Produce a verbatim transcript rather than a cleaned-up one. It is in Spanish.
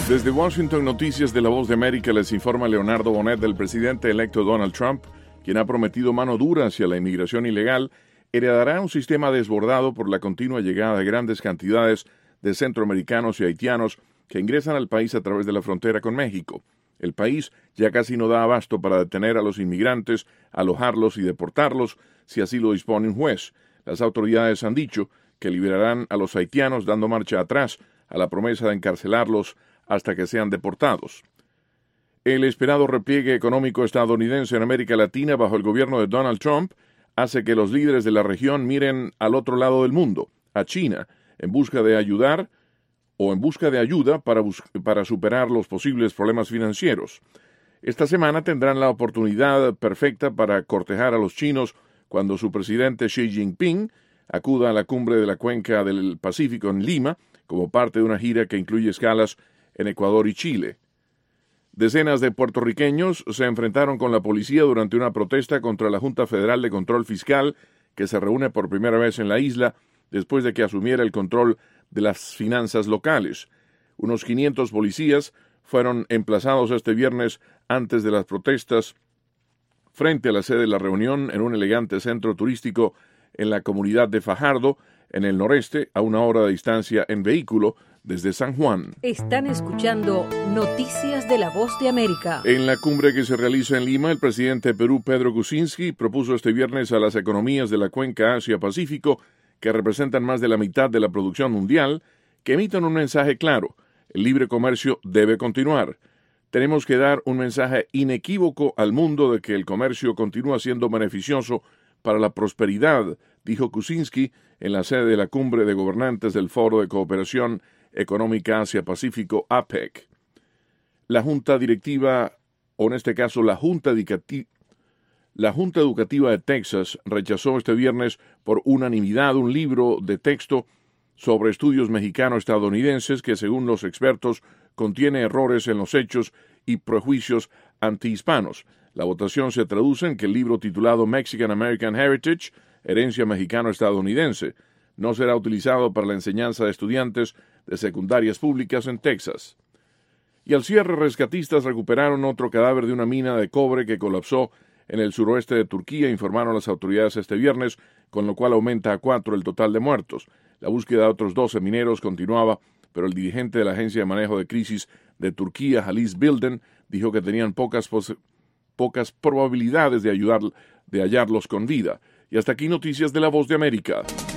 Desde Washington, Noticias de la Voz de América, les informa Leonardo Bonet del presidente electo Donald Trump, quien ha prometido mano dura hacia la inmigración ilegal, heredará un sistema desbordado por la continua llegada de grandes cantidades de centroamericanos y haitianos que ingresan al país a través de la frontera con México. El país ya casi no da abasto para detener a los inmigrantes, alojarlos y deportarlos, si así lo dispone un juez. Las autoridades han dicho que liberarán a los haitianos dando marcha atrás a la promesa de encarcelarlos hasta que sean deportados. El esperado repliegue económico estadounidense en América Latina bajo el gobierno de Donald Trump hace que los líderes de la región miren al otro lado del mundo, a China, en busca de ayudar o en busca de ayuda para, para superar los posibles problemas financieros. Esta semana tendrán la oportunidad perfecta para cortejar a los chinos cuando su presidente Xi Jinping acuda a la cumbre de la Cuenca del Pacífico en Lima como parte de una gira que incluye escalas en Ecuador y Chile. Decenas de puertorriqueños se enfrentaron con la policía durante una protesta contra la Junta Federal de Control Fiscal que se reúne por primera vez en la isla después de que asumiera el control de las finanzas locales. Unos quinientos policías fueron emplazados este viernes antes de las protestas frente a la sede de la reunión en un elegante centro turístico en la comunidad de Fajardo, en el noreste, a una hora de distancia en vehículo desde San Juan. Están escuchando Noticias de la Voz de América. En la cumbre que se realiza en Lima, el presidente de Perú, Pedro Kuczynski, propuso este viernes a las economías de la cuenca Asia-Pacífico, que representan más de la mitad de la producción mundial, que emitan un mensaje claro: el libre comercio debe continuar. Tenemos que dar un mensaje inequívoco al mundo de que el comercio continúa siendo beneficioso para la prosperidad, dijo Kuczynski en la sede de la cumbre de gobernantes del Foro de Cooperación Económica Asia-Pacífico, A P E C. La Junta Directiva, o en este caso la Junta Educativa, la Junta Educativa de Texas rechazó este viernes por unanimidad un libro de texto sobre estudios mexicano-estadounidenses que, según los expertos, contiene errores en los hechos y prejuicios antihispanos. La votación se traduce en que el libro titulado Mexican American Heritage, Herencia Mexicano-Estadounidense, no será utilizado para la enseñanza de estudiantes de secundarias públicas en Texas. Y al cierre, rescatistas recuperaron otro cadáver de una mina de cobre que colapsó en el suroeste de Turquía, informaron las autoridades este viernes, con lo cual aumenta a cuatro el total de muertos. La búsqueda de otros doce mineros continuaba, pero el dirigente de la Agencia de Manejo de Crisis de Turquía, Halis Bilden, dijo que tenían pocas, pocas probabilidades de, ayudar, de hallarlos con vida. Y hasta aquí Noticias de la Voz de América.